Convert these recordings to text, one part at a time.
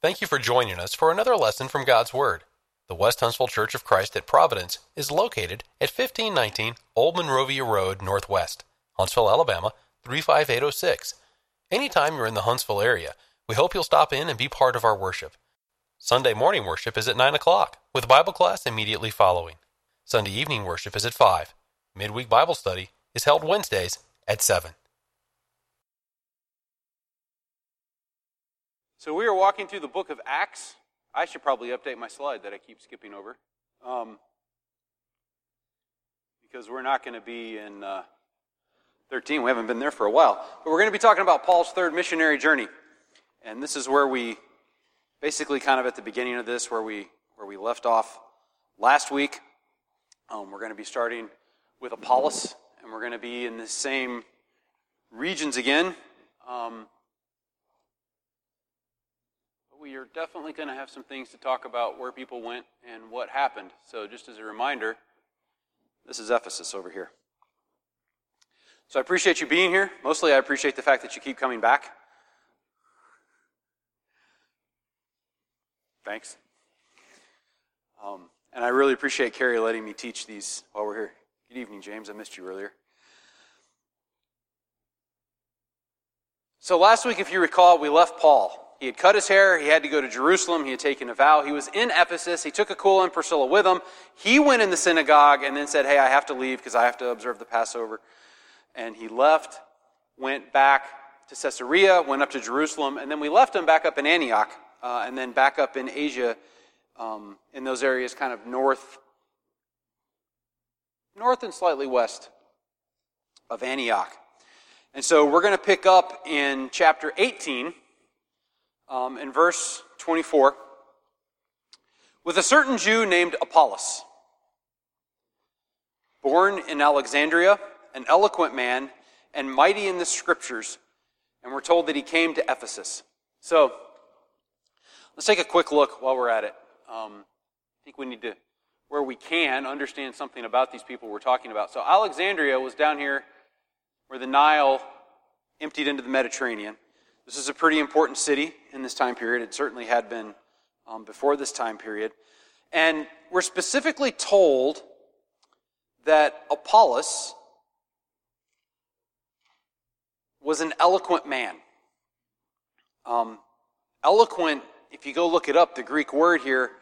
Thank you for joining us for another lesson from God's Word. The West Huntsville Church of Christ at Providence is located at 1519 Old Monrovia Road Northwest, Huntsville, Alabama, 35806. Anytime you're in the Huntsville area, we hope you'll stop in and be part of our worship. Sunday morning worship is at 9 o'clock, with Bible class immediately following. Sunday evening worship is at 5. Midweek Bible study is held Wednesdays at 7. So we are walking through the book of Acts. I should probably update my slide that I keep skipping over. Because we're not going to be in 13. We haven't been there for a while. But we're going to be talking about Paul's third missionary journey. And this is where we, basically kind of at the beginning of this, where we left off last week. We're going to be starting with Apollos. And we're going to be in the same regions again. We are definitely going to have some things to talk about where people went and what happened. So just as a reminder, this is Ephesus over here. So I appreciate you being here. Mostly I appreciate the fact that you keep coming back. Thanks. And I really appreciate Carrie letting me teach these while we're here. Good evening, James. I missed you earlier. So last week, if you recall, we left Paul. He had cut his hair, he had to go to Jerusalem, he had taken a vow. He was in Ephesus, he took Aquila and Priscilla with him. He went in the synagogue and then said, hey, I have to leave because I have to observe the Passover. And he left, went back to Caesarea, went up to Jerusalem, and then we left him back up in Antioch, and then back up in Asia, in those areas kind of north and slightly west of Antioch. And so we're going to pick up in chapter 18, in verse 24, with a certain Jew named Apollos, born in Alexandria, an eloquent man, and mighty in the Scriptures, and we're told that he came to Ephesus. So, let's take a quick look while we're at it. I think we need to, where we can, understand something about these people we're talking about. So Alexandria was down here where the Nile emptied into the Mediterranean. This is a pretty important city in this time period. It certainly had been before this time period. And we're specifically told that Apollos was an eloquent man. Eloquent, if you go look it up, the Greek word here,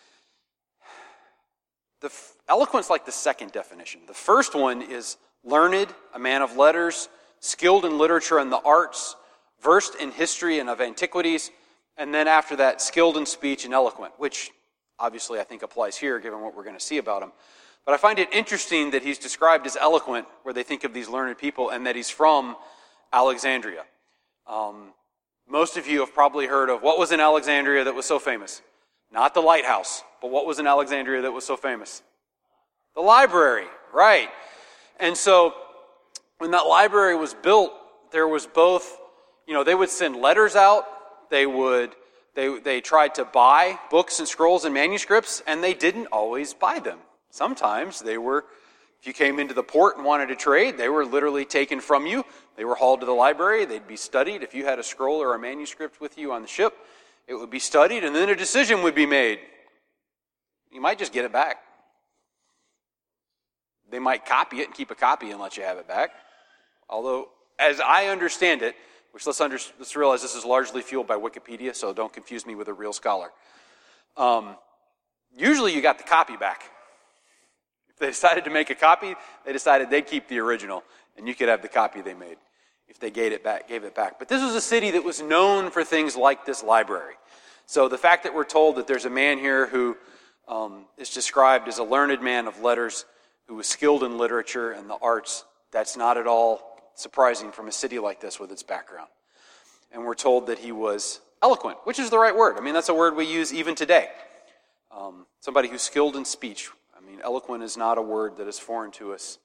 eloquent's like the second definition. The first one is learned, a man of letters, skilled in literature and the arts, versed in history and of antiquities, and then after that, skilled in speech and eloquent, which obviously I think applies here, given what we're going to see about him. But I find it interesting that he's described as eloquent, where they think of these learned people, and that he's from Alexandria. Most of you have probably heard of what was in Alexandria that was so famous. Not the lighthouse, but what was in Alexandria that was so famous? The library, right. And so, when that library was built, there was both, they would send letters out, they tried to buy books and scrolls and manuscripts, and they didn't always buy them. Sometimes if you came into the port and wanted to trade, they were literally taken from you. They were hauled to the library, they'd be studied. If you had a scroll or a manuscript with you on the ship, it would be studied, and then a decision would be made. You might just get it back. They might copy it and keep a copy and let you have it back. Although, as I understand it, which let's realize this is largely fueled by Wikipedia, so don't confuse me with a real scholar. Usually you got the copy back. If they decided to make a copy, they decided they'd keep the original, and you could have the copy they made if they gave it back. But this was a city that was known for things like this library. So the fact that we're told that there's a man here who is described as a learned man of letters, who was skilled in literature and the arts, that's not at all surprising from a city like this with its background. And we're told that he was eloquent, which is the right word. I mean, that's a word we use even today. Somebody who's skilled in speech. I mean, eloquent is not a word that is foreign to us.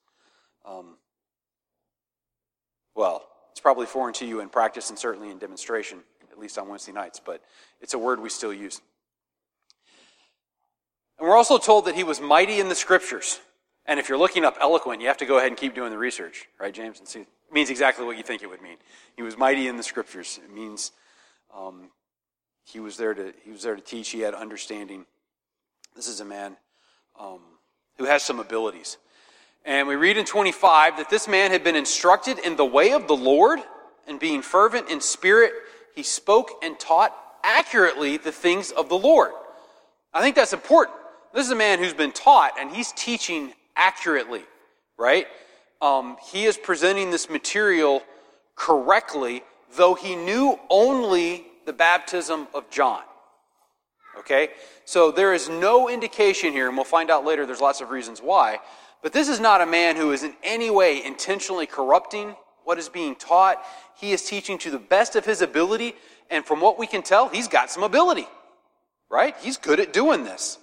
Well, it's probably foreign to you in practice and certainly in demonstration, at least on Wednesday nights, but it's a word we still use. And we're also told that he was mighty in the Scriptures. And if you're looking up eloquent, you have to go ahead and keep doing the research, right, James? And see, it means exactly what you think it would mean. He was mighty in the Scriptures. It means He was there to teach. He had understanding. This is a man who has some abilities. And we read in 25 that this man had been instructed in the way of the Lord, and being fervent in spirit, he spoke and taught accurately the things of the Lord. I think that's important. This is a man who's been taught, and he's teaching accurately, right? He is presenting this material correctly, though he knew only the baptism of John. Okay? So there is no indication here, and we'll find out later there's lots of reasons why, but this is not a man who is in any way intentionally corrupting what is being taught. He is teaching to the best of his ability, and from what we can tell, he's got some ability, right? He's good at doing this.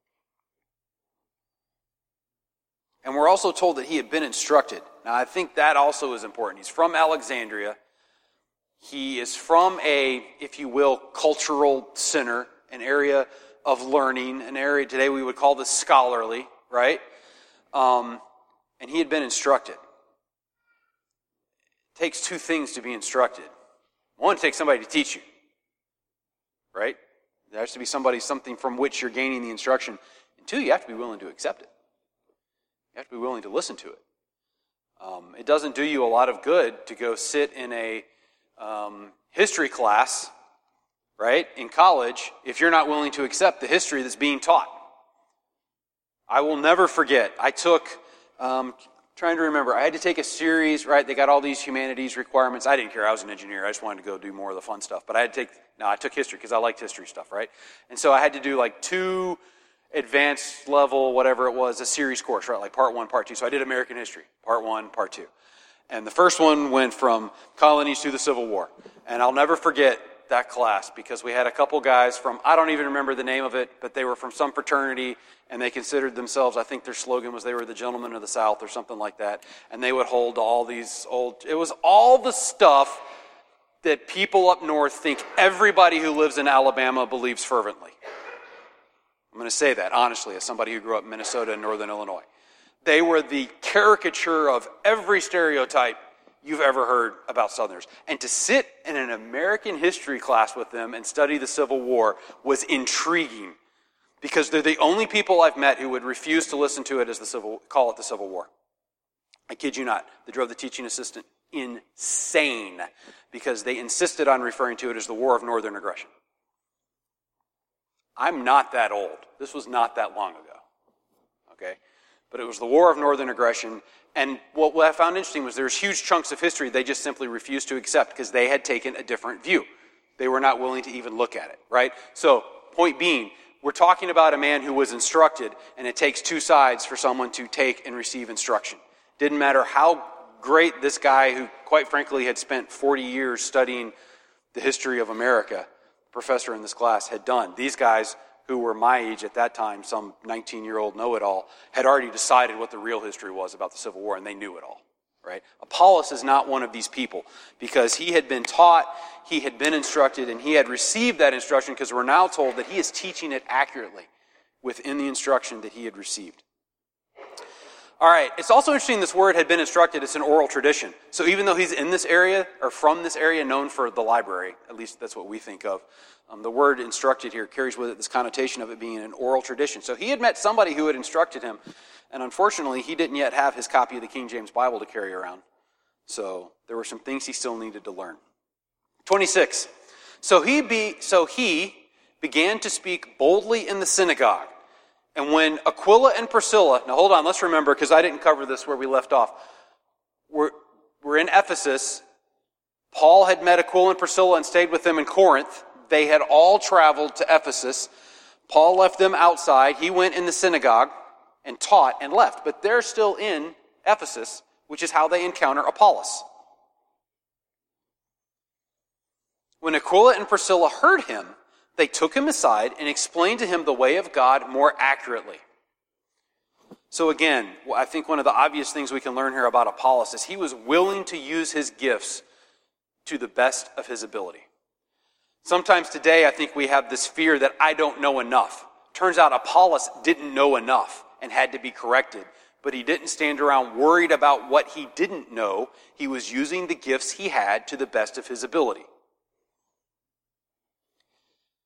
And we're also told that he had been instructed. Now, I think that also is important. He's from Alexandria. He is from a, if you will, cultural center, an area of learning, an area today we would call this scholarly, right? And he had been instructed. It takes two things to be instructed. One, it takes somebody to teach you, right? There has to be something from which you're gaining the instruction. And two, you have to be willing to accept it. You have to be willing to listen to it. It doesn't do you a lot of good to go sit in a history class, right, in college, if you're not willing to accept the history that's being taught. I will never forget, I took, trying to remember, I had to take a series, right, they got all these humanities requirements. I didn't care, I was an engineer, I just wanted to go do more of the fun stuff. But I took history because I liked history stuff, right? And so I had to do like 2 advanced level, whatever it was, a series course, right, like part 1, part 2. So I did American history, part 1, part 2. And the first one went from colonies to the Civil War. And I'll never forget that class because we had a couple guys from, I don't even remember the name of it, but they were from some fraternity and they considered themselves, I think their slogan was they were the gentlemen of the South or something like that. And they would hold all these it was all the stuff that people up north think everybody who lives in Alabama believes fervently. I'm going to say that honestly as somebody who grew up in Minnesota and Northern Illinois. They were the caricature of every stereotype you've ever heard about Southerners. And to sit in an American history class with them and study the Civil War was intriguing because they're the only people I've met who would refuse to listen to it as call it the Civil War. I kid you not. They drove the teaching assistant insane because they insisted on referring to it as the War of Northern Aggression. I'm not that old. This was not that long ago. Okay? But it was the War of Northern Aggression, and what I found interesting was there's huge chunks of history they just simply refused to accept because they had taken a different view. They were not willing to even look at it, right? So, point being, we're talking about a man who was instructed, and it takes 2 sides for someone to take and receive instruction. Didn't matter how great this guy, who quite frankly had spent 40 years studying the history of America, professor in this class, had done. These guys who were my age at that time, some 19-year-old know-it-all, had already decided what the real history was about the Civil War, and they knew it all, right? Apollos is not one of these people because he had been taught, he had been instructed, and he had received that instruction because we're now told that he is teaching it accurately within the instruction that he had received. All right, it's also interesting this word had been instructed. It's an oral tradition. So even though he's in this area, or from this area, known for the library, at least that's what we think of, the word instructed here carries with it this connotation of it being an oral tradition. So he had met somebody who had instructed him, and unfortunately he didn't yet have his copy of the King James Bible to carry around. So there were some things he still needed to learn. 26. So he began to speak boldly in the synagogue. And when Aquila and Priscilla, now hold on, let's remember, because I didn't cover this where we left off. We're in Ephesus. Paul had met Aquila and Priscilla and stayed with them in Corinth. They had all traveled to Ephesus. Paul left them outside. He went in the synagogue and taught and left. But they're still in Ephesus, which is how they encounter Apollos. When Aquila and Priscilla heard him, they took him aside and explained to him the way of God more accurately. So again, I think one of the obvious things we can learn here about Apollos is he was willing to use his gifts to the best of his ability. Sometimes today I think we have this fear that I don't know enough. Turns out Apollos didn't know enough and had to be corrected, but he didn't stand around worried about what he didn't know. He was using the gifts he had to the best of his ability.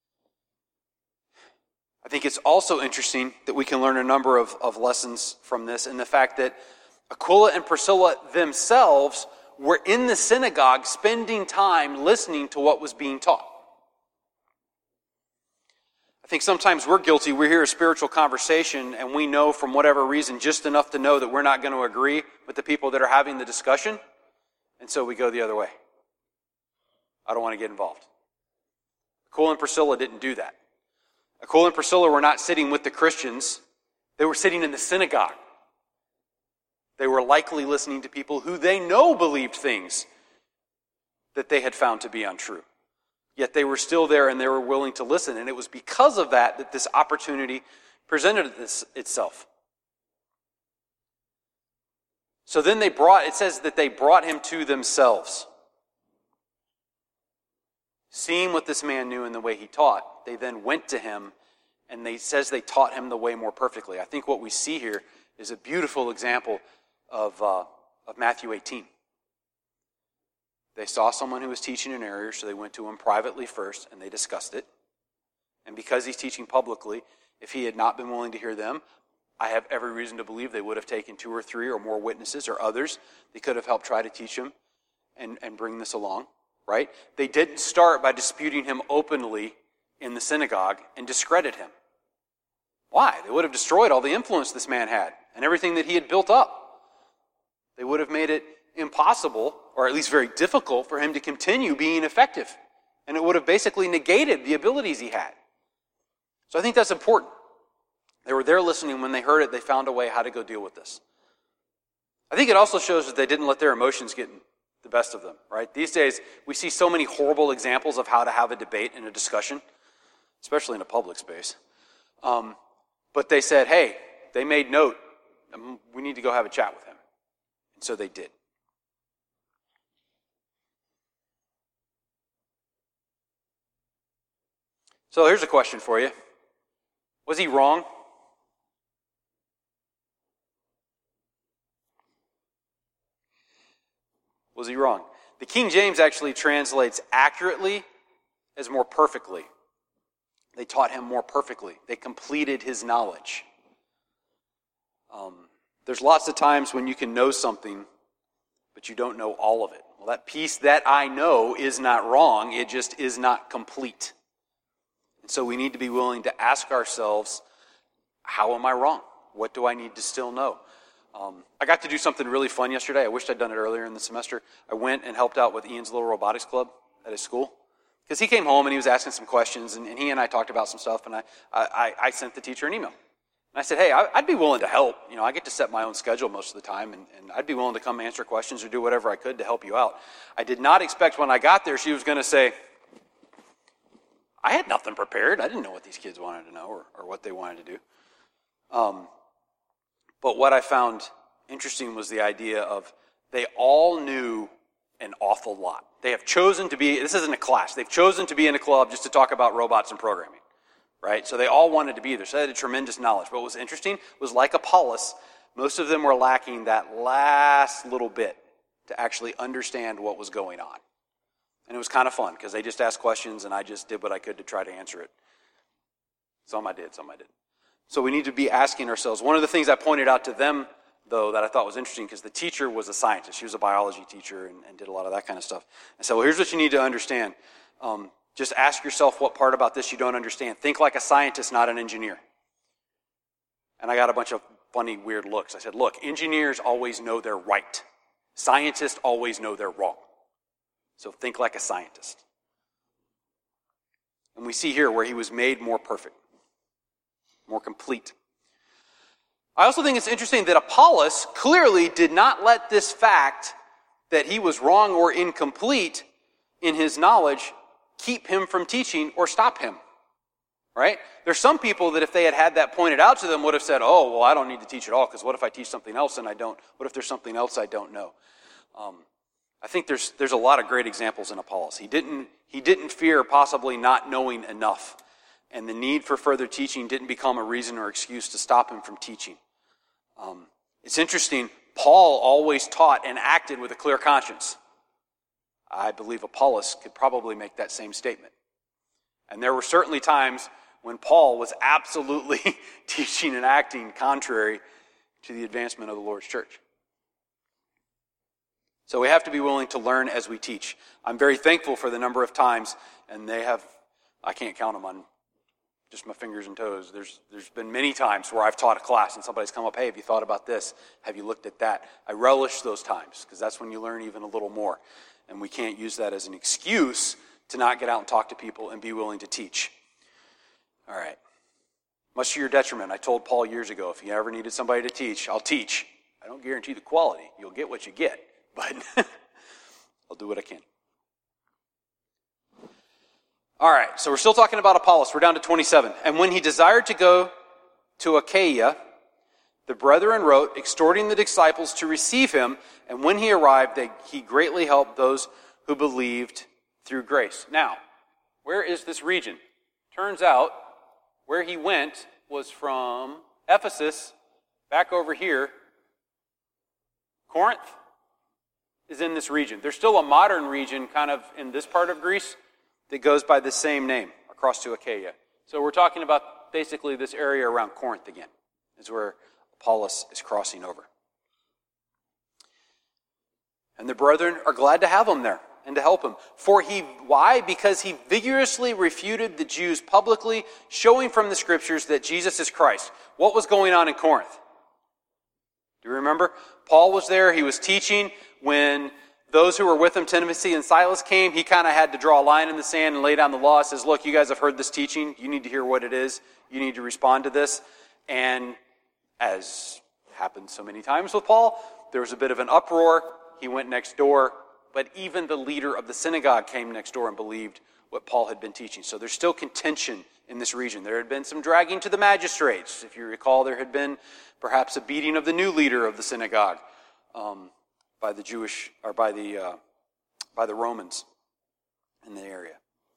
think it's also interesting that we can learn a number of lessons from this, and the fact that Aquila and Priscilla themselves were in the synagogue spending time listening to what was being taught. I think sometimes we're guilty. We hear a spiritual conversation and we know from whatever reason just enough to know that we're not going to agree with the people that are having the discussion, and so we go the other way. I don't want to get involved. Aquila and Priscilla didn't do that. Aquila and Priscilla were not sitting with the Christians. They were sitting in the synagogue. They were likely listening to people who they know believed things that they had found to be untrue. Yet they were still there and they were willing to listen. And it was because of that that this opportunity presented itself. So then it says that they brought him to themselves. Seeing what this man knew and the way he taught, they then went to him, and it says they taught him the way more perfectly. I think what we see here is a beautiful example of Matthew 18. They saw someone who was teaching an error, so they went to him privately first, and they discussed it. And because he's teaching publicly, if he had not been willing to hear them, I have every reason to believe they would have taken 2 or 3 or more witnesses or others. They could have helped try to teach him and bring this along. Right? They didn't start by disputing him openly in the synagogue and discredit him. Why? They would have destroyed all the influence this man had and everything that he had built up. They would have made it impossible, or at least very difficult, for him to continue being effective. And it would have basically negated the abilities he had. So I think that's important. They were there listening. When they heard it, they found a way how to go deal with this. I think it also shows that they didn't let their emotions get the best of them, right? These days, we see so many horrible examples of how to have a debate and a discussion, especially in a public space. But they said, hey, they made note, we need to go have a chat with him. And so they did. So here's a question for you. Was he wrong? Was he wrong? The King James actually translates accurately as more perfectly. They taught him more perfectly. They completed his knowledge. There's lots of times when you can know something, but you don't know all of it. Well, that piece that I know is not wrong. It just is not complete. And so we need to be willing to ask ourselves, how am I wrong? What do I need to still know? I got to do something really fun yesterday. I wished I'd done it earlier in the semester. I went and helped out with Ian's little robotics club at his school. Because he came home and he was asking some questions, and he and I talked about some stuff, and I sent the teacher an email. And I said, hey, I'd be willing to help. You know, I get to set my own schedule most of the time, and I'd be willing to come answer questions or do whatever I could to help you out. I did not expect when I got there she was going to say, I had nothing prepared. I didn't know what these kids wanted to know or what they wanted to do. But what I found interesting was the idea of they all knew an awful lot. They have chosen to be, this isn't a class, they've chosen to be in a club just to talk about robots and programming, right? So they all wanted to be there. So they had a tremendous knowledge. But what was interesting was, like Apollos, most of them were lacking that last little bit to actually understand what was going on. And it was kind of fun because they just asked questions and I just did what I could to try to answer it. Some I did, some I didn't. So we need to be asking ourselves. One of the things I pointed out to them, though, that I thought was interesting, because the teacher was a scientist. She was a biology teacher and did a lot of that kind of stuff. I said, well, here's what you need to understand. Just ask yourself what part about this you don't understand. Think like a scientist, not an engineer. And I got a bunch of funny, weird looks. I said, look, engineers always know they're right. Scientists always know they're wrong. So think like a scientist. And we see here where he was made more perfect, more complete. I also think it's interesting that Apollos clearly did not let this fact that he was wrong or incomplete in his knowledge keep him from teaching or stop him. Right? There's some people that if they had had that pointed out to them would have said, oh, well, I don't need to teach at all, because what if I teach something else and I don't? What if there's something else I don't know? I think there's a lot of great examples in Apollos. He didn't fear possibly not knowing enough, and the need for further teaching didn't become a reason or excuse to stop him from teaching. It's interesting, Paul always taught and acted with a clear conscience. I believe Apollos could probably make that same statement. And there were certainly times when Paul was absolutely teaching and acting contrary to the advancement of the Lord's church. So we have to be willing to learn as we teach. I'm very thankful for the number of times, and I can't count them on just my fingers and toes. There's been many times where I've taught a class and somebody's come up, hey, have you thought about this? Have you looked at that? I relish those times because that's when you learn even a little more. And we can't use that as an excuse to not get out and talk to people and be willing to teach. All right. Much to your detriment, I told Paul years ago, if you ever needed somebody to teach, I'll teach. I don't guarantee the quality. You'll get what you get, but I'll do what I can. All right, so we're still talking about Apollos. We're down to 27. And when he desired to go to Achaia, the brethren wrote, exhorting the disciples to receive him, and when he arrived, he greatly helped those who believed through grace. Now, where is this region? Turns out, where he went was from Ephesus back over here. Corinth is in this region. There's still a modern region kind of in this part of Greece that goes by the same name across to Achaia. So we're talking about basically this area around Corinth again, is where Apollos is crossing over. And the brethren are glad to have him there and to help him. Why? Because he vigorously refuted the Jews publicly, showing from the scriptures that Jesus is Christ. What was going on in Corinth? Do you remember? Paul was there, he was teaching. When those who were with him, Timothy and Silas, came, he kind of had to draw a line in the sand and lay down the law. He says, look, you guys have heard this teaching. You need to hear what it is. You need to respond to this. And as happened so many times with Paul, there was a bit of an uproar. He went next door. But even the leader of the synagogue came next door and believed what Paul had been teaching. So there's still contention in this region. There had been some dragging to the magistrates. If you recall, there had been perhaps a beating of the new leader of the synagogue by the Romans in the area.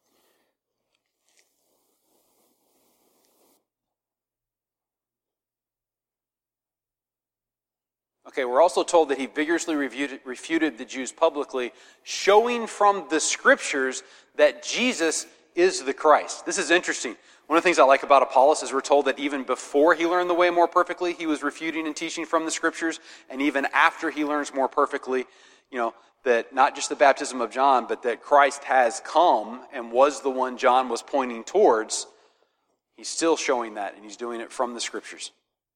Okay, we're also told that he vigorously refuted the Jews publicly, showing from the scriptures that Jesus is the Christ. This is interesting. One of the things I like about Apollos is we're told that even before he learned the way more perfectly, he was refuting and teaching from the scriptures, and even after he learns more perfectly, that not just the baptism of John, but that Christ has come and was the one John was pointing towards, he's still showing that, and he's doing it from the scriptures.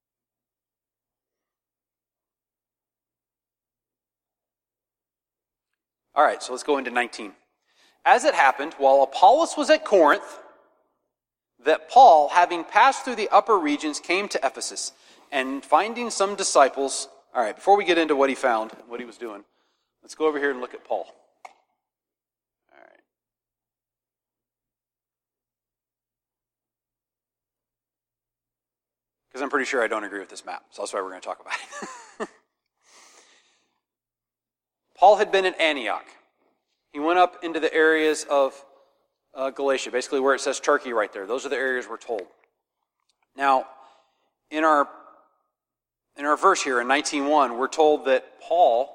All right, so let's go into 19. As it happened, while Apollos was at Corinth, that Paul, having passed through the upper regions, came to Ephesus, and finding some disciples... All right, before we get into what he found, what he was doing, let's go over here and look at Paul. All right. Because I'm pretty sure I don't agree with this map, so that's why we're going to talk about it. Paul had been in Antioch. He went up into the areas of Galatia, basically where it says Turkey right there. Those are the areas we're told. Now, in our verse here in 19:1, we're told that Paul,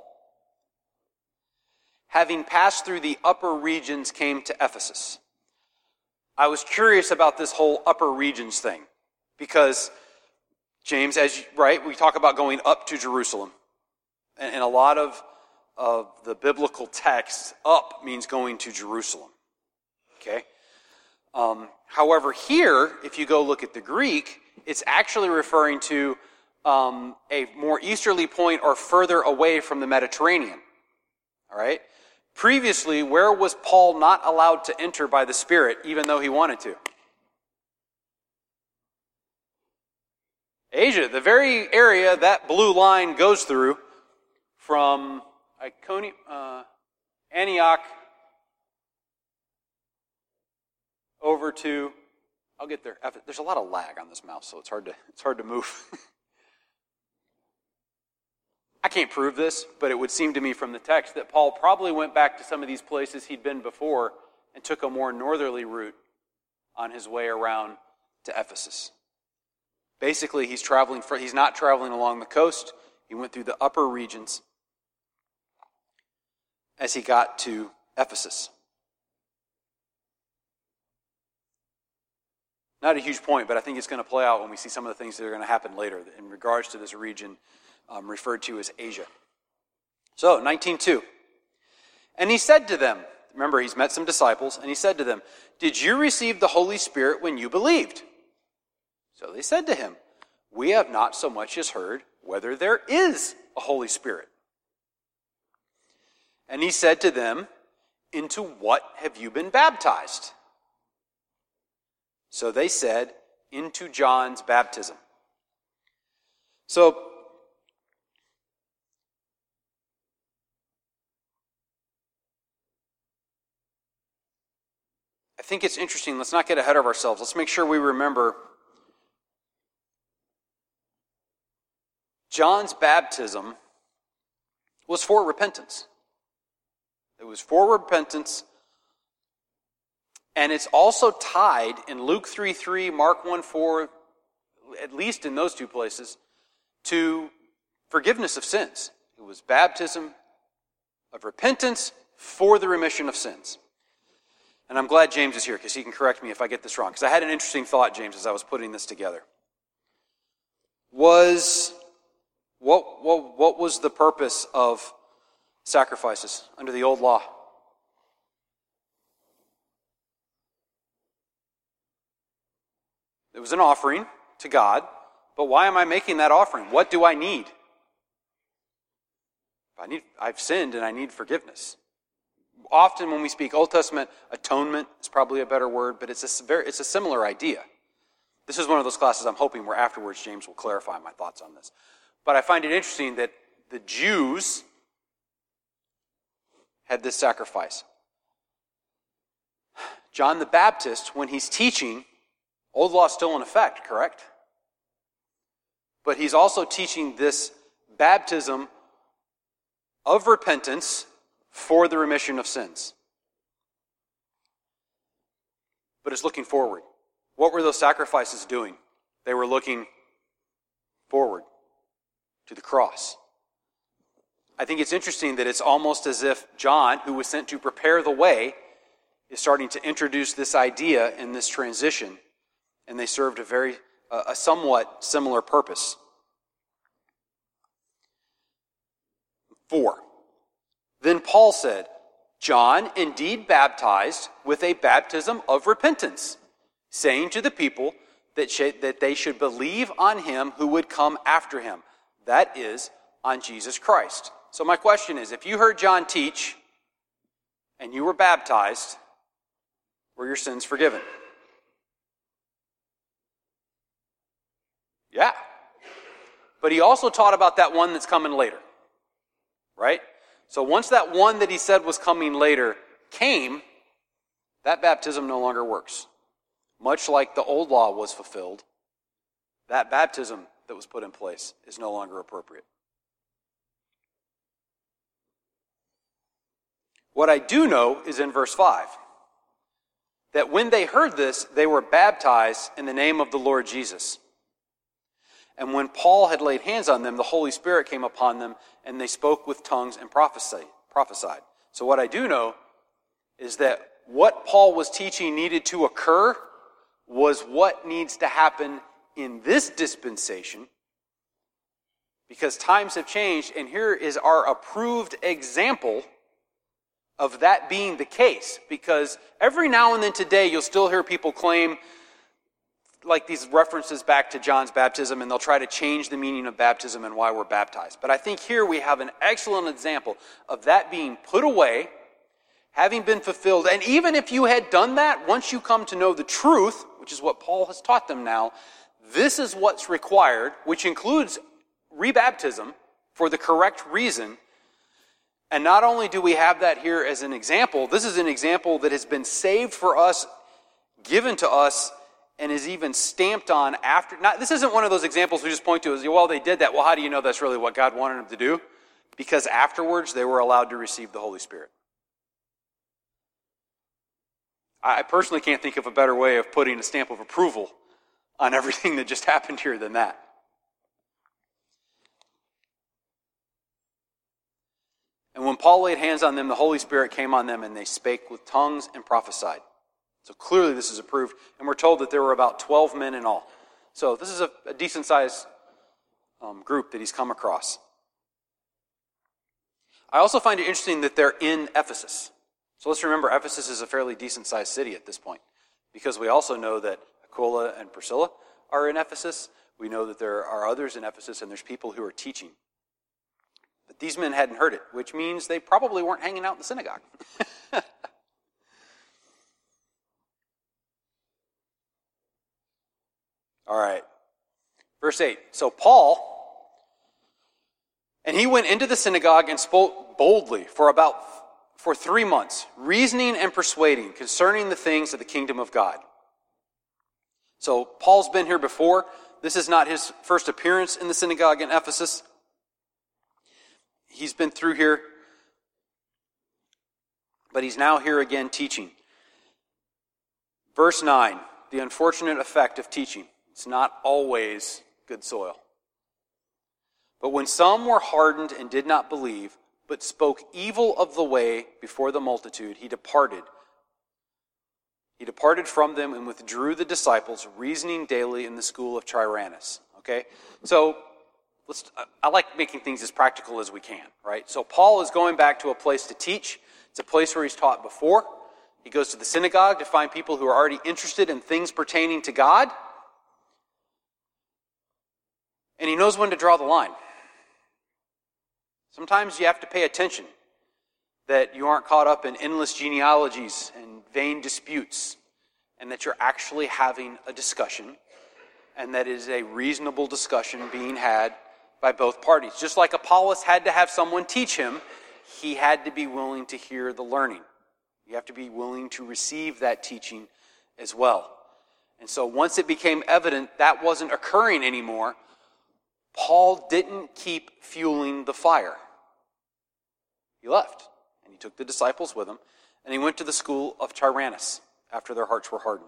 having passed through the upper regions, came to Ephesus. I was curious about this whole upper regions thing because, James, we talk about going up to Jerusalem. And a lot of the biblical text, up means going to Jerusalem. Okay? However, here, if you go look at the Greek, it's actually referring to a more easterly point or further away from the Mediterranean. All right? Previously, where was Paul not allowed to enter by the Spirit, even though he wanted to? Asia, the very area that blue line goes through from Iconium, Antioch, over to, I'll get there. There's a lot of lag on this mouse, so it's hard to move. I can't prove this, but it would seem to me from the text that Paul probably went back to some of these places he'd been before and took a more northerly route on his way around to Ephesus. Basically, he's not traveling along the coast. He went through the upper regions as he got to Ephesus. Not a huge point, but I think it's going to play out when we see some of the things that are going to happen later in regards to this region referred to as Asia. So, 19:2. And he said to them, remember, he's met some disciples, and he said to them, "Did you receive the Holy Spirit when you believed?" So they said to him, "We have not so much as heard whether there is a Holy Spirit." And he said to them, "Into what have you been baptized?" So they said, "Into John's baptism." So, I think it's interesting. Let's not get ahead of ourselves. Let's make sure we remember John's baptism was for repentance. It was for repentance, and it's also tied in Luke 3:3, Mark 1:4, at least in those two places, to forgiveness of sins. It was baptism of repentance for the remission of sins. And I'm glad James is here because he can correct me if I get this wrong. Because I had an interesting thought, James, as I was putting this together. What was the purpose of sacrifices under the old law? It was an offering to God, but why am I making that offering? What do I need? I've sinned and I need forgiveness. Often when we speak Old Testament, atonement is probably a better word, but it's a similar idea. This is one of those classes I'm hoping where afterwards James will clarify my thoughts on this. But I find it interesting that the Jews had this sacrifice. John the Baptist, when he's teaching, old law is still in effect, correct? But he's also teaching this baptism of repentance for the remission of sins. But it's looking forward. What were those sacrifices doing? They were looking forward to the cross. I think it's interesting that it's almost as if John, who was sent to prepare the way, is starting to introduce this idea in this transition, and they served a somewhat similar purpose. 4. Then Paul said, "John indeed baptized with a baptism of repentance, saying to the people that they should believe on him who would come after him, that is, on Jesus Christ." So my question is, if you heard John teach and you were baptized, were your sins forgiven? Yeah. But he also taught about that one that's coming later, right? So once that one that he said was coming later came, that baptism no longer works. Much like the old law was fulfilled, that baptism that was put in place is no longer appropriate. What I do know is in verse 5, that when they heard this, they were baptized in the name of the Lord Jesus. And when Paul had laid hands on them, the Holy Spirit came upon them, and they spoke with tongues and prophesied. So what I do know is that what Paul was teaching needed to occur was what needs to happen in this dispensation, because times have changed, and here is our approved example of that being the case. Because every now and then today, you'll still hear people claim like these references back to John's baptism, and they'll try to change the meaning of baptism and why we're baptized. But I think here we have an excellent example of that being put away, having been fulfilled. And even if you had done that, once you come to know the truth, which is what Paul has taught them now, this is what's required, which includes rebaptism for the correct reason. And not only do we have that here as an example, this is an example that has been saved for us, given to us, and is even stamped on after. This isn't one of those examples we just point to as, well, they did that. Well, how do you know that's really what God wanted them to do? Because afterwards, they were allowed to receive the Holy Spirit. I personally can't think of a better way of putting a stamp of approval on everything that just happened here than that. And when Paul laid hands on them, the Holy Spirit came on them, and they spake with tongues and prophesied. So clearly this is approved, and we're told that there were about 12 men in all. So this is a decent-sized group that he's come across. I also find it interesting that they're in Ephesus. So let's remember, Ephesus is a fairly decent-sized city at this point, because we also know that Aquila and Priscilla are in Ephesus. We know that there are others in Ephesus, and there's people who are teaching. But these men hadn't heard it, which means they probably weren't hanging out in the synagogue. All right. Verse 8. So Paul, and he went into the synagogue and spoke boldly for 3 months, reasoning and persuading concerning the things of the kingdom of God. So Paul's been here before. This is not his first appearance in the synagogue in Ephesus. He's been through here, but he's now here again teaching. Verse 9, the unfortunate effect of teaching. It's not always good soil. But when some were hardened and did not believe, but spoke evil of the way before the multitude, he departed. He departed from them and withdrew the disciples, reasoning daily in the school of Tyrannus. Okay? So, I like making things as practical as we can, right? So Paul is going back to a place to teach. It's a place where he's taught before. He goes to the synagogue to find people who are already interested in things pertaining to God. And he knows when to draw the line. Sometimes you have to pay attention that you aren't caught up in endless genealogies and vain disputes, and that you're actually having a discussion, and that is a reasonable discussion being had by both parties. Just like Apollos had to have someone teach him, he had to be willing to hear the learning. You have to be willing to receive that teaching as well. And so once it became evident that wasn't occurring anymore, Paul didn't keep fueling the fire. He left, and he took the disciples with him, and he went to the school of Tyrannus after their hearts were hardened.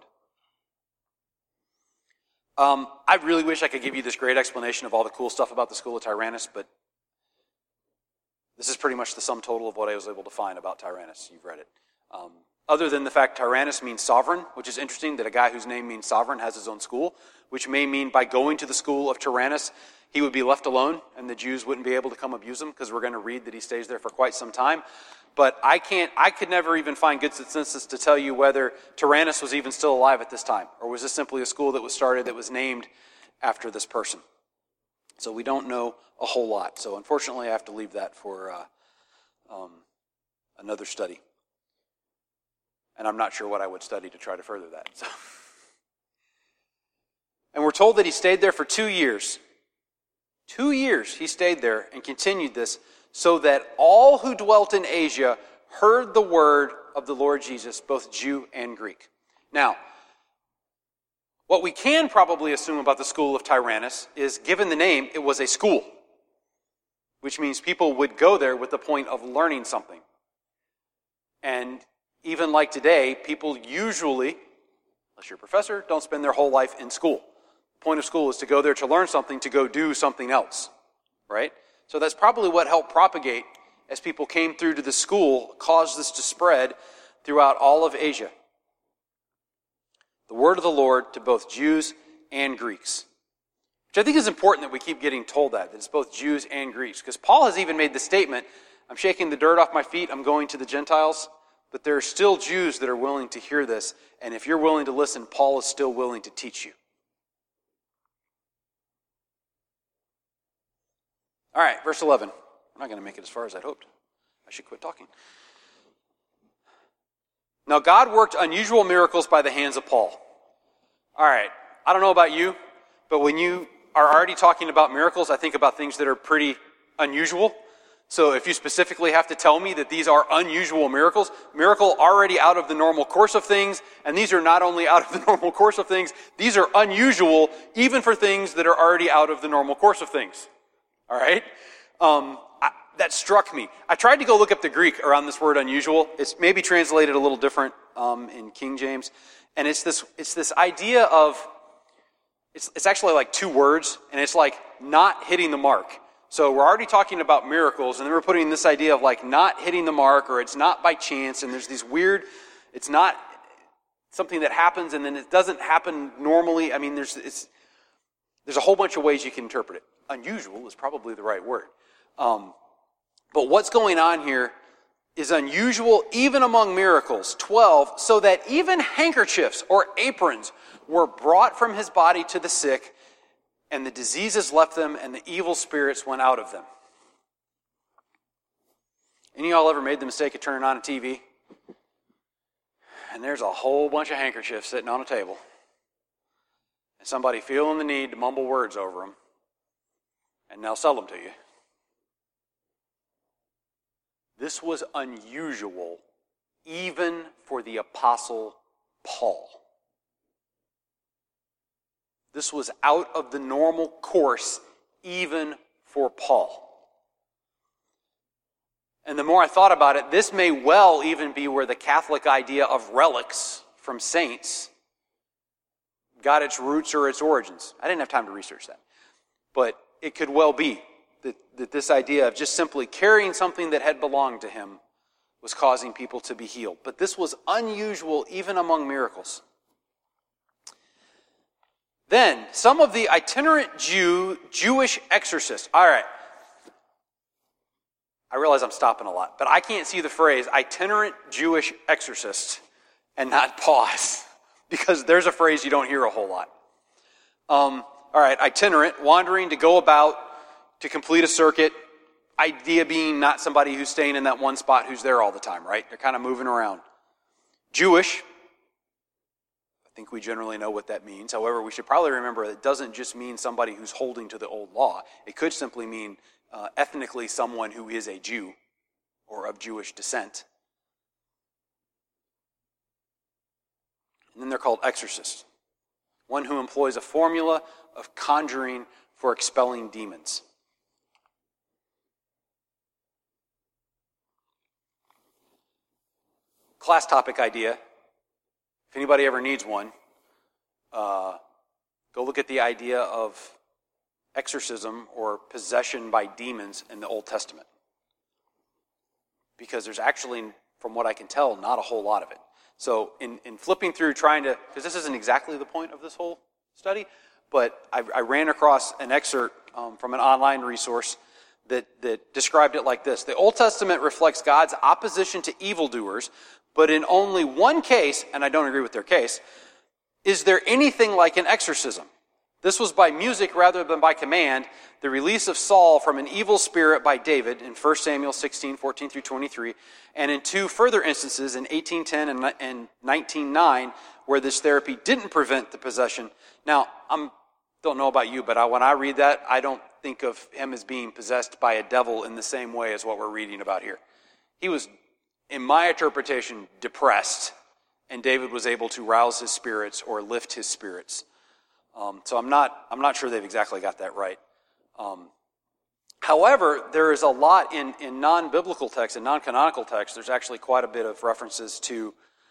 I really wish I could give you this great explanation of all the cool stuff about the school of Tyrannus, but this is pretty much the sum total of what I was able to find about Tyrannus. You've read it. Other than the fact Tyrannus means sovereign, which is interesting that a guy whose name means sovereign has his own school, which may mean by going to the school of Tyrannus, he would be left alone and the Jews wouldn't be able to come abuse him, because we're going to read that he stays there for quite some time. But I could never even find good consensus to tell you whether Tyrannus was even still alive at this time, or was this simply a school that was started that was named after this person. So we don't know a whole lot. So unfortunately I have to leave that for another study. And I'm not sure what I would study to try to further that. So. And we're told that he stayed there for 2 years. 2 years he stayed there and continued this, so that all who dwelt in Asia heard the word of the Lord Jesus, both Jew and Greek. Now, what we can probably assume about the school of Tyrannus is, given the name, it was a school, which means people would go there with the point of learning something. And even like today, people usually, unless you're a professor, don't spend their whole life in school. The point of school is to go there to learn something, to go do something else, right? So that's probably what helped propagate as people came through to the school, caused this to spread throughout all of Asia. The word of the Lord to both Jews and Greeks. Which I think is important that we keep getting told that it's both Jews and Greeks. Because Paul has even made the statement, I'm shaking the dirt off my feet, I'm going to the Gentiles. But there are still Jews that are willing to hear this. And if you're willing to listen, Paul is still willing to teach you. All right, verse 11. I'm not going to make it as far as I'd hoped. I should quit talking. Now God worked unusual miracles by the hands of Paul. All right, I don't know about you, but when you are already talking about miracles, I think about things that are pretty unusual. So if you specifically have to tell me that these are unusual miracles, miracle already out of the normal course of things, and these are not only out of the normal course of things, these are unusual even for things that are already out of the normal course of things. All right? That struck me. I tried to go look up the Greek around this word unusual. It's maybe translated a little different in King James. And it's this idea of, it's actually like 2 words, and it's like not hitting the mark. So we're already talking about miracles, and then we're putting this idea of like not hitting the mark, or it's not by chance, and there's these weird, it's something that happens and then it doesn't happen normally. I mean, there's a whole bunch of ways you can interpret it. Unusual is probably the right word. But what's going on here is unusual even among miracles. 12, so that even handkerchiefs or aprons were brought from his body to the sick, and the diseases left them, and the evil spirits went out of them. Any of y'all ever made the mistake of turning on a TV? And there's a whole bunch of handkerchiefs sitting on a table. And somebody feeling the need to mumble words over them. And they'll sell them to you. This was unusual even for the Apostle Paul. This was out of the normal course even for Paul. And the more I thought about it, this may well even be where the Catholic idea of relics from saints got its roots or its origins. I didn't have time to research that. But it could well be that this idea of just simply carrying something that had belonged to him was causing people to be healed. But this was unusual even among miracles. Then, some of the itinerant Jewish exorcists. All right. I realize I'm stopping a lot, but I can't see the phrase itinerant Jewish exorcist and not pause, because there's a phrase you don't hear a whole lot. All right, itinerant, wandering to go about, to complete a circuit. Idea being not somebody who's staying in that one spot who's there all the time, right? They're kind of moving around. Jewish, I think we generally know what that means. However, we should probably remember it doesn't just mean somebody who's holding to the old law. It could simply mean ethnically someone who is a Jew or of Jewish descent. And then they're called exorcists. One who employs a formula of conjuring for expelling demons. Class topic idea. If anybody ever needs one, go look at the idea of exorcism or possession by demons in the Old Testament. Because there's actually, from what I can tell, not a whole lot of it. So in flipping through trying to, because this isn't exactly the point of this whole study, but I ran across an excerpt from an online resource that described it like this. The Old Testament reflects God's opposition to evildoers, but in only one case, and I don't agree with their case, is there anything like an exorcism. This was by music rather than by command, the release of Saul from an evil spirit by David in 1 Samuel 16, 14 through 23, and in two further instances in 1810 and 19:9, where this therapy didn't prevent the possession. Now, I don't know about you, but when I read that, I don't think of him as being possessed by a devil in the same way as what we're reading about here. He was, in my interpretation, depressed, and David was able to rouse his spirits or lift his spirits. So I'm not sure they've exactly got that right. However, there is a lot in non-biblical texts and non-canonical texts. There's actually quite a bit of references to,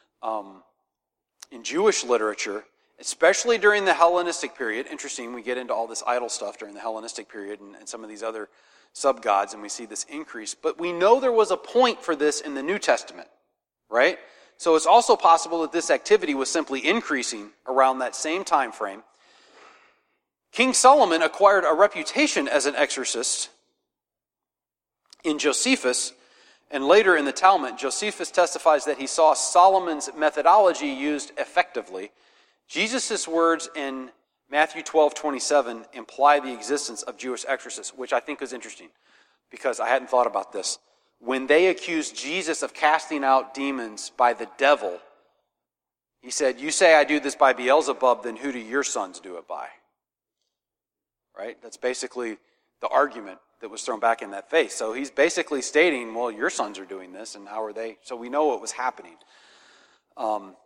in Jewish literature, especially during the Hellenistic period. Interesting, we get into all this idol stuff during the Hellenistic period and some of these other sub-gods, and we see this increase. But we know there was a point for this in the New Testament, right? So it's also possible that this activity was simply increasing around that same time frame. King Solomon acquired a reputation as an exorcist in Josephus, and later in the Talmud, Josephus testifies that he saw Solomon's methodology used effectively. Jesus' words in Matthew 12:27 imply the existence of Jewish exorcists, which I think is interesting, because I hadn't thought about this. When they accused Jesus of casting out demons by the devil, he said, "You say I do this by Beelzebub, then who do your sons do it by?" Right? That's basically the argument that was thrown back in that face. So he's basically stating, well, your sons are doing this, and how are they? So we know what was happening. And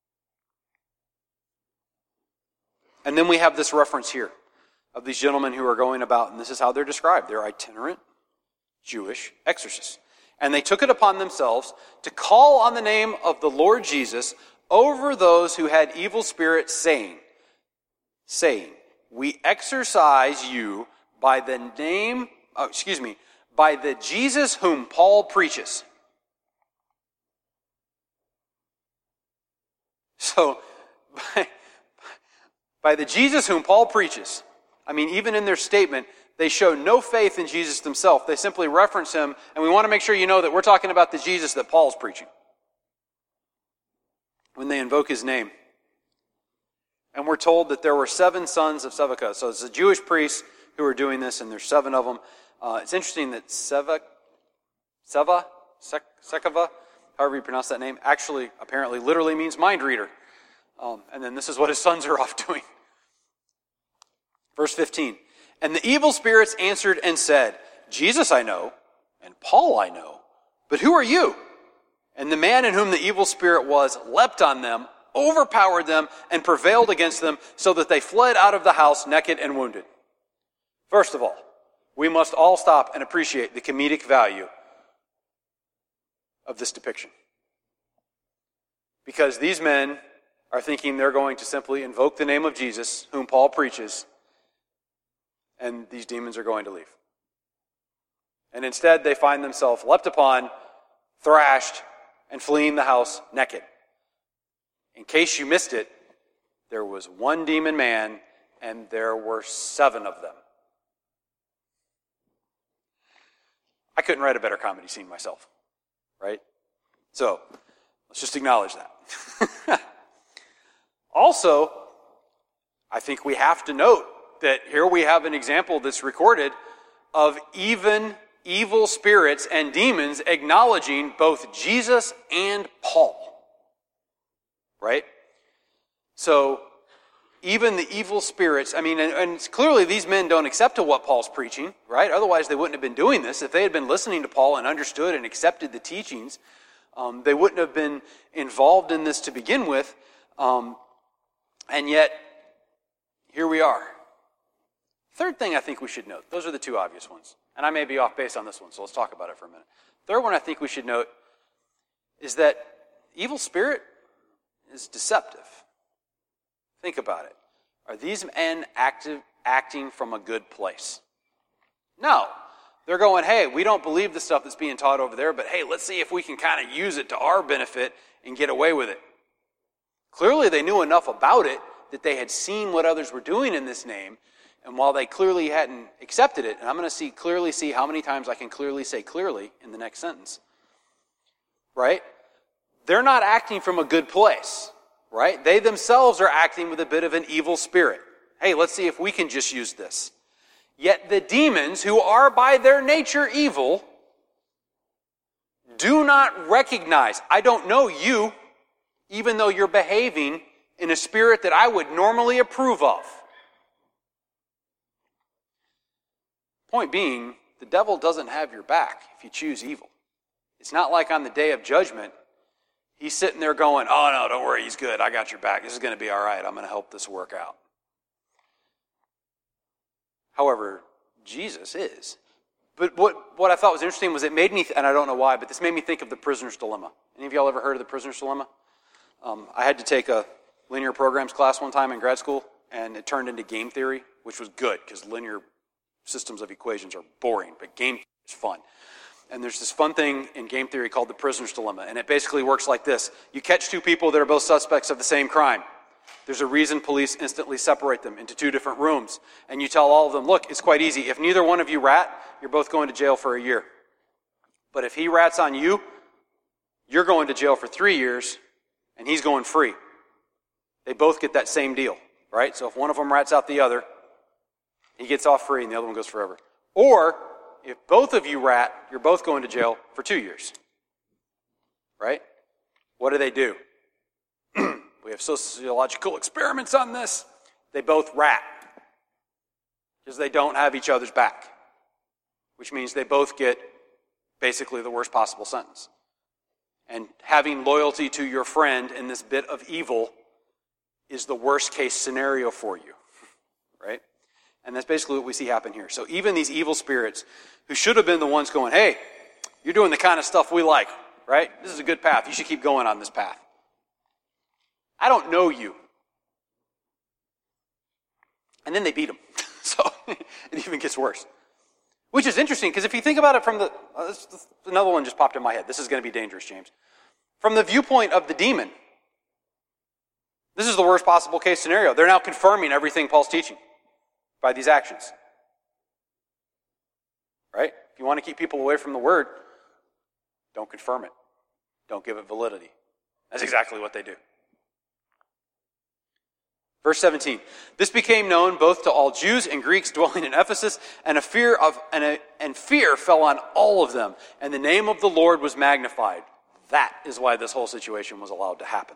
then we have this reference here of these gentlemen who are going about, and this is how they're described. They're itinerant Jewish exorcists. And they took it upon themselves to call on the name of the Lord Jesus over those who had evil spirits, saying, "We exorcise you by the by the Jesus whom Paul preaches." So, by the Jesus whom Paul preaches, I mean, even in their statement, they show no faith in Jesus himself. They simply reference him, and we want to make sure you know that we're talking about the Jesus that Paul's preaching when they invoke his name. And we're told that there were 7 sons of Sceva. So it's the Jewish priests who are doing this, and there's 7 of them. It's interesting that Sceva, however you pronounce that name, actually apparently literally means mind reader. And then this is what his sons are off doing. Verse 15. And the evil spirits answered and said, Jesus I know, and Paul I know, but who are you? And the man in whom the evil spirit was leapt on them, overpowered them, and prevailed against them, so that they fled out of the house naked and wounded. First of all, we must all stop and appreciate the comedic value of this depiction. Because these men are thinking they're going to simply invoke the name of Jesus, whom Paul preaches, and these demons are going to leave. And instead, they find themselves leapt upon, thrashed, and fleeing the house naked. In case you missed it, there was 1 demon man, and there were 7 of them. I couldn't write a better comedy scene myself, right? So, let's just acknowledge that. Also, I think we have to note that here we have an example that's recorded of even evil spirits and demons acknowledging both Jesus and Paul. Right? So, even the evil spirits, I mean, and clearly these men don't accept to what Paul's preaching, right? Otherwise they wouldn't have been doing this. If they had been listening to Paul and understood and accepted the teachings, they wouldn't have been involved in this to begin with. And yet, here we are. Third thing I think we should note, those are the 2 obvious ones. And I may be off base on this one, so let's talk about it for a minute. Third one I think we should note is that evil spirit is deceptive. Think about it. Are these men acting from a good place? No. They're going, hey, we don't believe the stuff that's being taught over there, but hey, let's see if we can kind of use it to our benefit and get away with it. Clearly they knew enough about it that they had seen what others were doing in this name, and while they clearly hadn't accepted it, and I'm going to clearly see how many times I can clearly say clearly in the next sentence, right? They're not acting from a good place, right? They themselves are acting with a bit of an evil spirit. Hey, let's see if we can just use this. Yet the demons, who are by their nature evil, do not recognize, I don't know you, even though you're behaving in a spirit that I would normally approve of. Point being, the devil doesn't have your back if you choose evil. It's not like on the day of judgment, he's sitting there going, oh no, don't worry, he's good, I got your back, this is going to be all right, I'm going to help this work out. However, Jesus is. But what I thought was interesting was it made me, and I don't know why, but this made me think of the prisoner's dilemma. Any of y'all ever heard of the prisoner's dilemma? I had to take a linear programs class one time in grad school, and it turned into game theory, which was good, because linear systems of equations are boring, but game theory is fun. And there's this fun thing in game theory called the prisoner's dilemma, and it basically works like this. You catch 2 people that are both suspects of the same crime. There's a reason police instantly separate them into 2 different rooms, and you tell all of them, look, it's quite easy. If neither one of you rat, you're both going to jail for a year. But if he rats on you, you're going to jail for 3 years, and he's going free. They both get that same deal, right? So if one of them rats out the other, he gets off free and the other one goes forever. Or, if both of you rat, you're both going to jail for 2 years. Right? What do? We have sociological experiments on this. They both rat. Because they don't have each other's back. Which means they both get basically the worst possible sentence. And having loyalty to your friend in this bit of evil is the worst case scenario for you. Right? And that's basically what we see happen here. So even these evil spirits, who should have been the ones going, hey, you're doing the kind of stuff we like, right? This is a good path. You should keep going on this path. I don't know you. And then they beat him. So it even gets worse. Which is interesting, because if you think about it from the... another one just popped in my head. This is going to be dangerous, James. From the viewpoint of the demon, This is the worst possible case scenario. They're now confirming everything Paul's teaching by these actions. Right? If you want to keep people away from the word, don't confirm it. Don't give it validity. That's exactly what they do. Verse 17, this became known both to all Jews and Greeks dwelling in Ephesus, and fear fell on all of them, and the name of the Lord was magnified. That is why this whole situation was allowed to happen.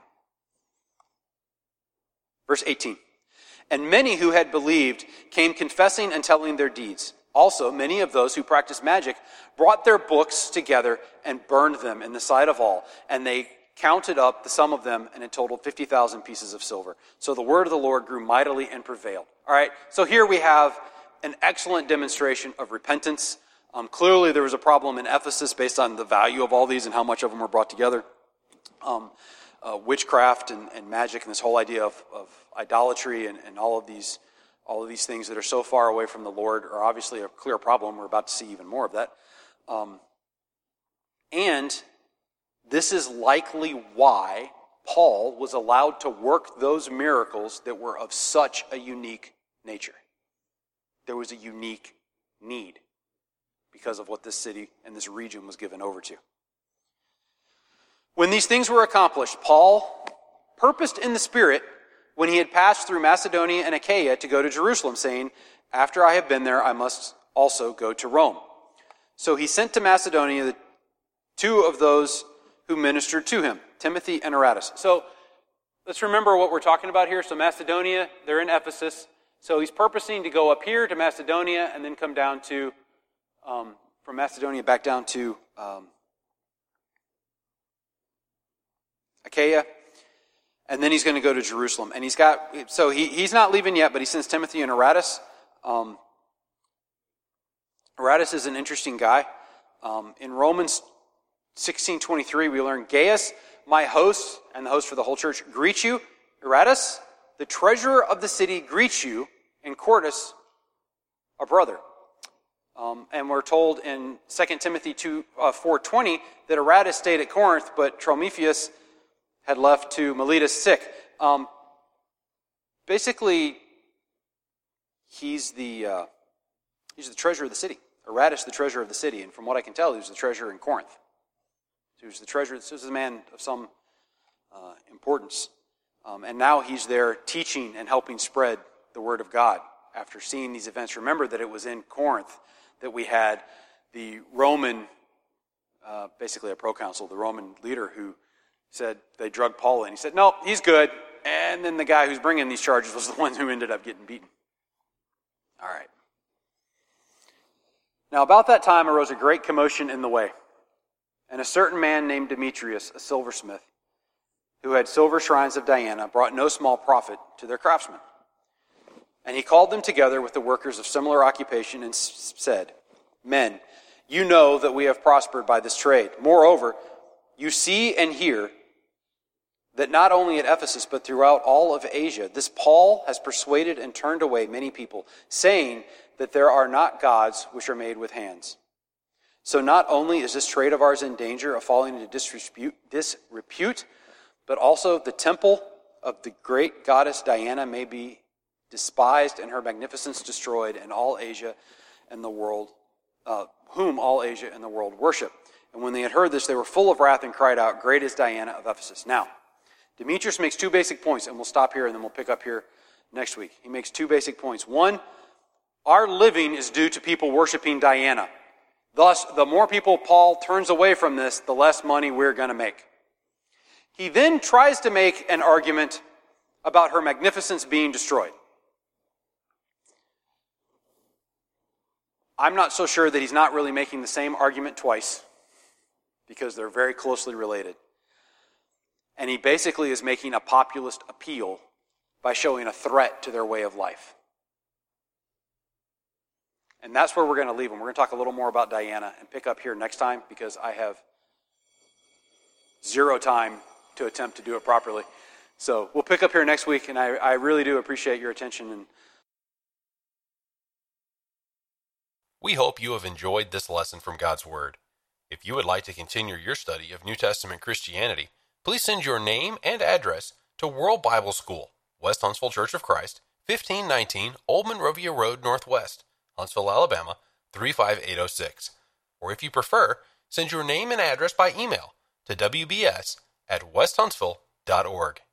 Verse 18, and many who had believed came confessing and telling their deeds. Also, many of those who practiced magic brought their books together and burned them in the sight of all, and they counted up the sum of them, and it totaled 50,000 pieces of silver. So the word of the Lord grew mightily and prevailed. All right, so here we have an excellent demonstration of repentance. Clearly there was a problem in Ephesus based on the value of all these and how much of them were brought together. Witchcraft and magic and this whole idea of idolatry and all of these things that are so far away from the Lord are obviously a clear problem. We're about to see even more of that. And this is likely why Paul was allowed to work those miracles that were of such a unique nature. There was a unique need because of what this city and this region was given over to. When these things were accomplished, Paul purposed in the Spirit, when he had passed through Macedonia and Achaia, to go to Jerusalem, saying, after I have been there, I must also go to Rome. So he sent to Macedonia the two of those who ministered to him, Timothy and Erastus. So let's remember what we're talking about here. So Macedonia, they're in Ephesus. So he's purposing to go up here to Macedonia and then come down to, from Macedonia back down to Achaia. And then he's going to go to Jerusalem. And he's not leaving yet, but he sends Timothy and Erastus. Erastus is an interesting guy. In Romans 16:23, we learn, Gaius, my host, and the host for the whole church, greet you. Erastus, the treasurer of the city, greets you, and Quartus, a brother. And we're told in 2 Timothy 4:20 that Erastus stayed at Corinth, but Trophimus had left to Miletus sick. Basically, he's the treasurer of the city. Erastus, the treasurer of the city, and from what I can tell, he was the treasurer in Corinth. So he was the treasurer. This is a man of some importance. And now he's there teaching and helping spread the word of God after seeing these events. Remember that it was in Corinth that we had the Roman, basically a proconsul, the Roman leader who said they drugged Paul in. He said, no, he's good. And then the guy who's bringing these charges was the one who ended up getting beaten. All right. Now about that time arose a great commotion in the way. And a certain man named Demetrius, a silversmith, who had silver shrines of Diana, brought no small profit to their craftsmen. And he called them together with the workers of similar occupation and said, men, you know that we have prospered by this trade. Moreover, you see and hear that not only at Ephesus, but throughout all of Asia, this Paul has persuaded and turned away many people, saying that there are not gods which are made with hands. So not only is this trade of ours in danger of falling into disrepute, but also the temple of the great goddess Diana may be despised and her magnificence destroyed, and all Asia and the world, whom all Asia and the world worship. And when they had heard this, they were full of wrath and cried out, great is Diana of Ephesus. Now, Demetrius makes two basic points, and we'll stop here and then we'll pick up here next week. He makes two basic points. One, our living is due to people worshiping Diana. Thus, the more people Paul turns away from this, the less money we're going to make. He then tries to make an argument about her magnificence being destroyed. I'm not so sure that he's not really making the same argument twice, because they're very closely related. And he basically is making a populist appeal by showing a threat to their way of life. And that's where we're going to leave them. We're going to talk a little more about Diana and pick up here next time, because I have zero time to attempt to do it properly. So we'll pick up here next week, and I really do appreciate your attention. And we hope you have enjoyed this lesson from God's Word. If you would like to continue your study of New Testament Christianity, please send your name and address to World Bible School, West Huntsville Church of Christ, 1519 Old Monrovia Road Northwest, Huntsville, Alabama, 35806. Or if you prefer, send your name and address by email to wbs@westhuntsville.org.